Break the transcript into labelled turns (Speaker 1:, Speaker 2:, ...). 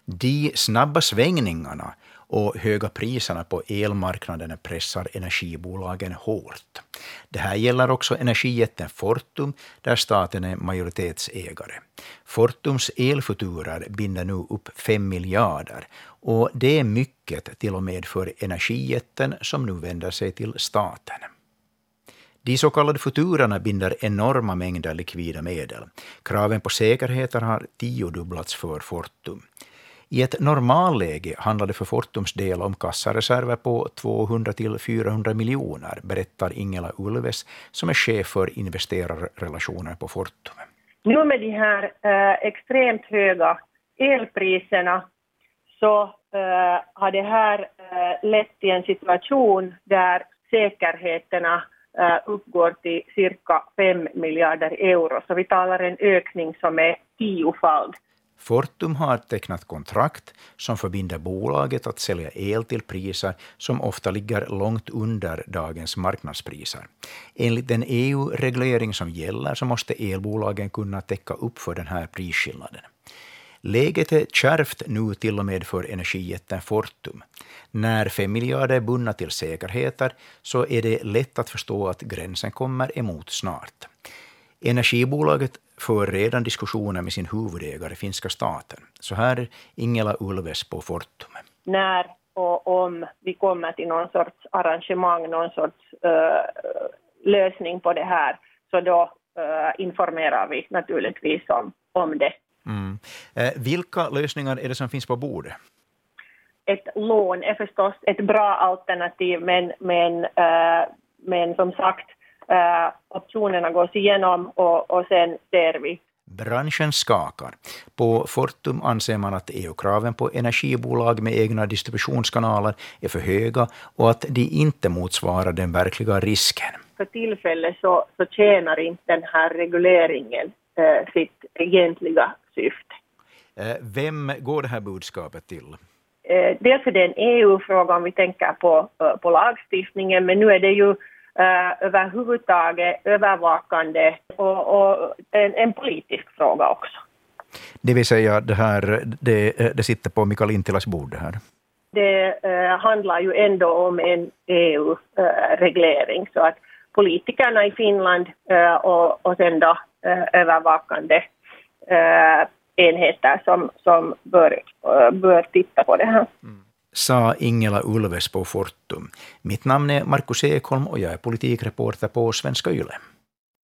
Speaker 1: De snabba svängningarna och höga priserna på elmarknaden pressar energibolagen hårt. Det här gäller också energijätten Fortum, där staten är majoritetsägare. Fortums elfuturer binder nu upp 5 miljarder och det är mycket till och med för energijätten som nu vänder sig till staten. De så kallade futurerna binder enorma mängder likvida medel. Kraven på säkerheter har 10-dubblats för Fortum. I ett normalläge handlar det för Fortums del om kassareserver på 200-400 miljoner, berättar Ingela Ulves som är chef för investerarrelationer på Fortum.
Speaker 2: Nu med de här extremt höga elpriserna så har det här lett till en situation där säkerheterna uppgår till cirka 5 miljarder euro. Så vi talar en ökning som är 10-fald.
Speaker 1: Fortum har tecknat kontrakt som förbinder bolaget att sälja el till priser som ofta ligger långt under dagens marknadspriser. Enligt den EU-reglering som gäller så måste elbolagen kunna täcka upp för den här prisskillnaden. Läget är kärvt nu till och med för energijätten Fortum. När 5 miljarder är bundna till säkerheter så är det lätt att förstå att gränsen kommer emot snart. Energibolaget för redan diskussioner med sin huvudägare finska staten. Så här är Ingela Ulves på Fortum.
Speaker 2: När och om vi kommer till någon sorts arrangemang, någon sorts lösning på det här, så då informerar vi naturligtvis om det.
Speaker 1: Mm. Vilka lösningar är det som finns på bordet?
Speaker 2: Ett lån är förstås ett bra alternativ, men som sagt, optionerna gås igenom och sen ser vi.
Speaker 1: Branschen skakar. På Fortum anser man att EU-kraven på energibolag med egna distributionskanaler är för höga och att de inte motsvarar den verkliga risken.
Speaker 2: För tillfället så tjänar inte den här regleringen sitt egentliga syfte.
Speaker 1: Vem går det här budskapet till?
Speaker 2: Dels är det en EU-fråga om vi tänker på lagstiftningen, men nu är det ju överhuvudtaget övervakande och en politisk fråga också.
Speaker 1: Det vill säga det sitter på Mika Lintilas bord det här?
Speaker 2: Det handlar ju ändå om en EU-reglering, så att politikerna i Finland och sen då övervakande enheter som bör titta på det här.
Speaker 1: Sa Ingela Ulves på Fortum. Mitt namn är Markus Ekholm och jag är politikreporter på Svenska Yle.